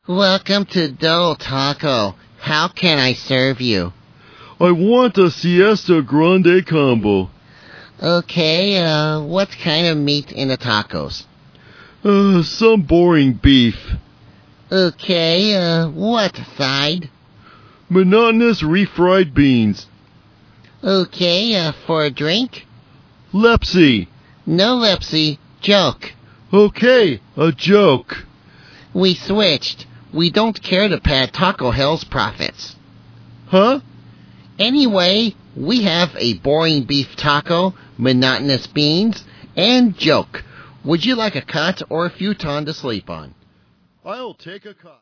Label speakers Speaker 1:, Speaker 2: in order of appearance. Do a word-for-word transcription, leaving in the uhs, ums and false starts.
Speaker 1: Welcome to Del Taco. How can I serve you?
Speaker 2: I want a Siesta Grande combo.
Speaker 1: Okay, uh, what kind of meat in the tacos?
Speaker 2: Uh, some boring beef.
Speaker 1: Okay, uh, what side?
Speaker 2: Monotonous refried beans.
Speaker 1: Okay, uh, for a drink?
Speaker 2: Lepsy.
Speaker 1: No Lepsy, joke.
Speaker 2: Okay, a joke.
Speaker 1: We switched. We don't care to pad Taco Hell's profits.
Speaker 2: Huh?
Speaker 1: Anyway, we have a boring beef taco, monotonous beans, and joke. Would you like a cot or a futon to sleep on?
Speaker 2: I'll take a cut.